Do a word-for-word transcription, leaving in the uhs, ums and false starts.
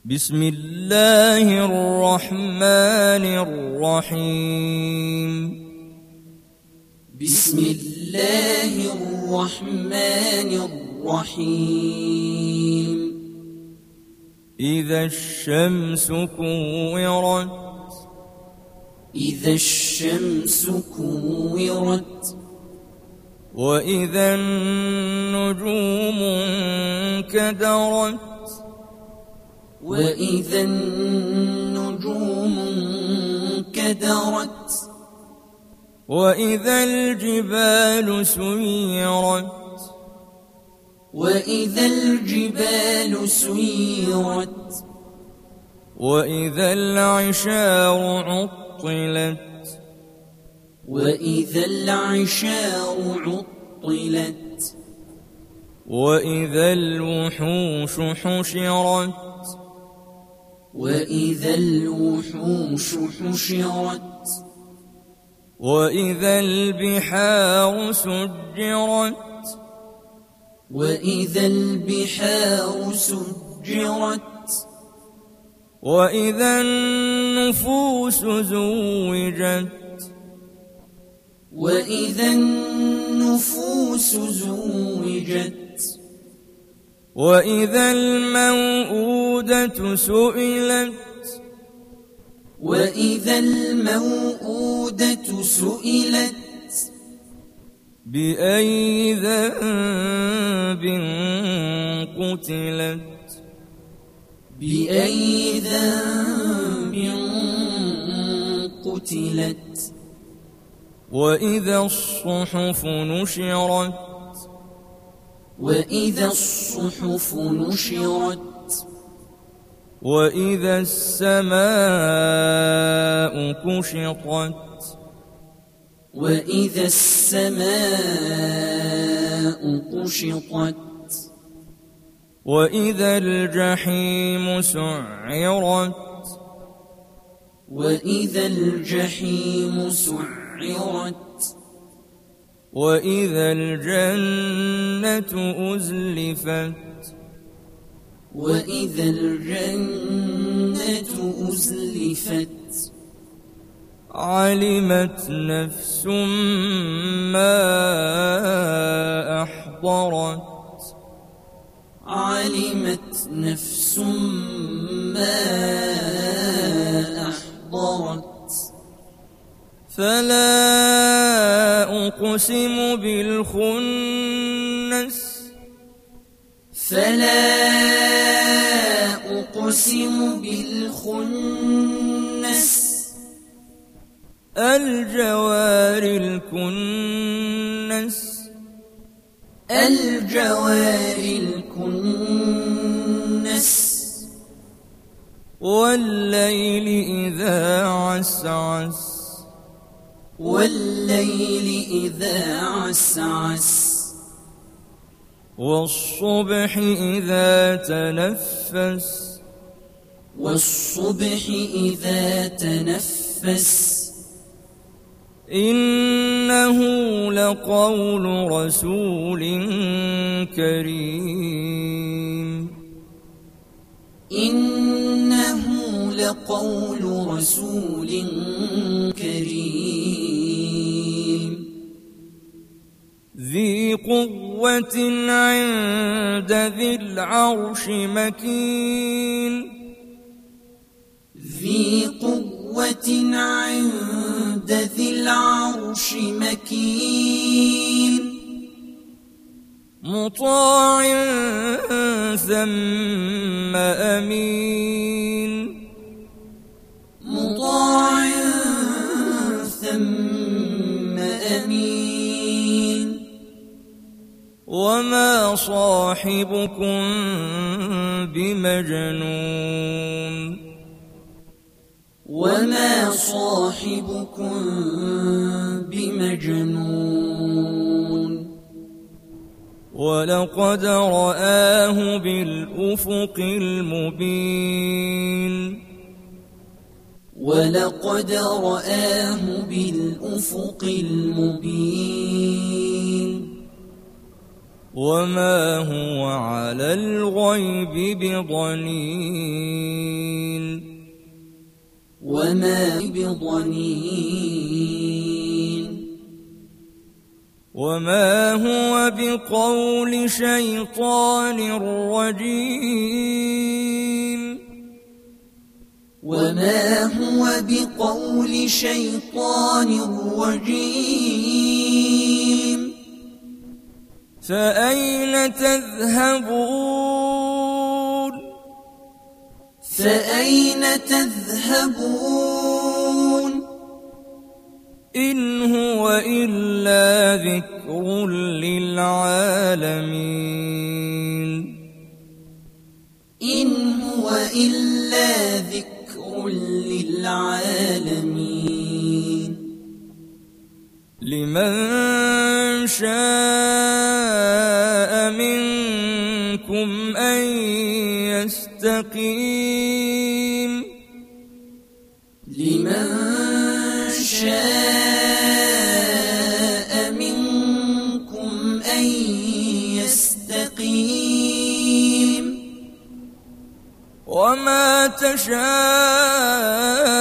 بسم الله الرحمن الرحيم بسم الله الرحمن الرحيم إذا الشمس كورت إذا الشمس كورت وإذا النجوم انكدرت وإذا النجوم انكدرت وإذا الجبال سيرت وإذا الجبال سيرت وإذا العشار عطلت وإذا العشار عطلت وإذا الوحوش حشرت وإذا الوحوش حشرت وإذا البحار سجرت وإذا البحار سجرت وإذا النفوس زوجت وإذا النفوس زوجت وإذا الموءودة سئلت وإذا الموءودة سئلت بأي ذنب قتلت بأي ذنب قتلت وإذا الصحف نشرت وإذا الصحف نشرت وإذا السماء كشطت وإذا السماء كشطت وإذا الجحيم سعرت وإذا الجحيم سعرت وإذا الجنة أزلفت وإذا الجنة أزلفت علمت نفس ما أحضرت علمت نفس ما أحضرت فلا أقسم بالخنس فلا أقسم بالخنس الجوار الكنس الجوار الكنس والليل إذا عسعس والليل إذا عسعس والصبح إذا تنفس والصبح إذا تنفس إنه لقول رسول كريم إنه لقول رسول كريم ذي قوة عند ذي العرش مكين ذي قوة عند ذي العرش مكين مطاع ثم أمين مطاع ثم أمين وما صاحبكم بمجنون وما صاحبكم بمجنون ولقد رآه بالأفق المبين ولقد رآه بالأفق المبين وما هو على الغيب بضنين وما بضنين وما هو بقول شيطان رجيم وما هو بقول شيطان رجيم فأين تذهبون فأين تذهبون إن هو إلا ذكر للعالمين إن هو إلا ذكر للعالمين لمن شاء منكم أن يستقيم لمن شاء منكم أن يستقيم وما تشاءون